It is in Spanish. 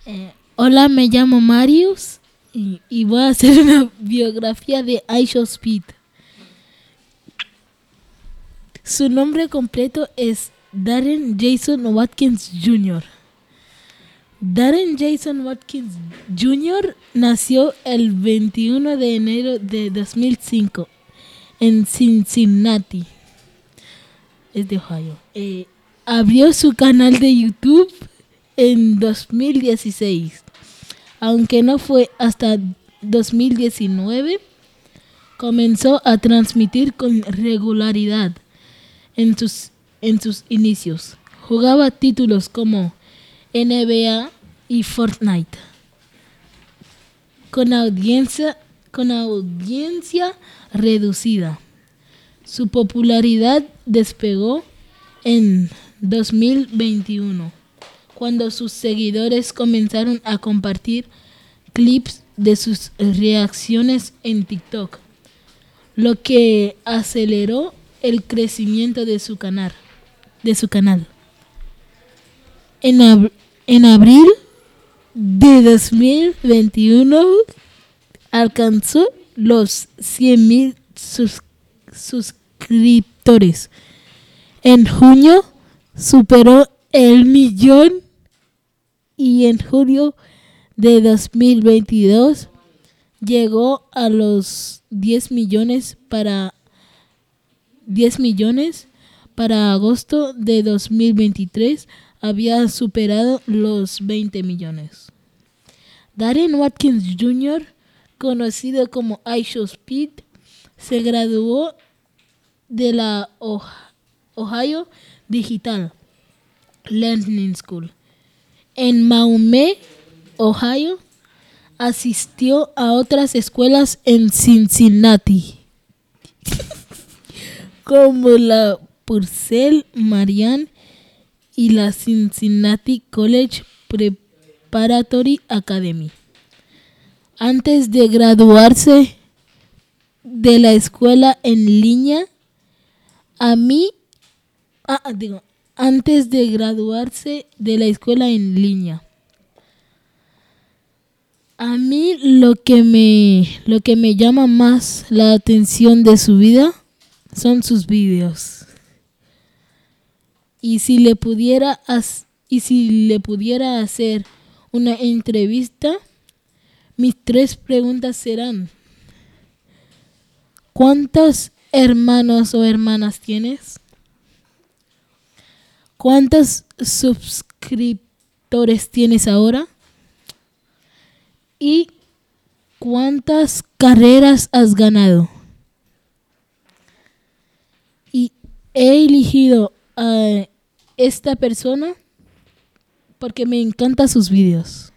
Hola, me llamo Marius y voy a hacer una biografía de iShowSpeed. Su nombre completo es Darren Jason Watkins Jr. Darren Jason Watkins Jr. nació el 21 de enero de 2005 en Cincinnati, es de Ohio. Abrió su canal de YouTube en 2016, aunque no fue hasta 2019 comenzó a transmitir con regularidad. En sus inicios jugaba títulos como NBA y Fortnite con audiencia reducida. Su popularidad despegó en 2021 cuando sus seguidores comenzaron a compartir clips de sus reacciones en TikTok, lo que aceleró el crecimiento de su canal. En abril de 2021 alcanzó los 100,000 suscriptores. En junio superó el millón y en julio de 2022 llegó a los 10 millones para agosto de 2023 había superado los 20 millones. Darren Watkins Jr., conocido como iShowSpeed, se graduó de la Ohio Digital Learning School en Maumee, Ohio. Asistió a otras escuelas en Cincinnati, como la Purcell Marian y la Cincinnati College Preparatory Academy. Antes de graduarse de la escuela en línea, antes de graduarse de la escuela en línea, a mí lo que me llama más la atención de su vida son sus vídeos. Y si le pudiera hacer una entrevista, mis 3 preguntas serán: ¿cuántos hermanos o hermanas tienes? ¿Cuántos suscriptores tienes ahora? ¿Y cuántas carreras has ganado? Y he elegido a esta persona porque me encantan sus vídeos.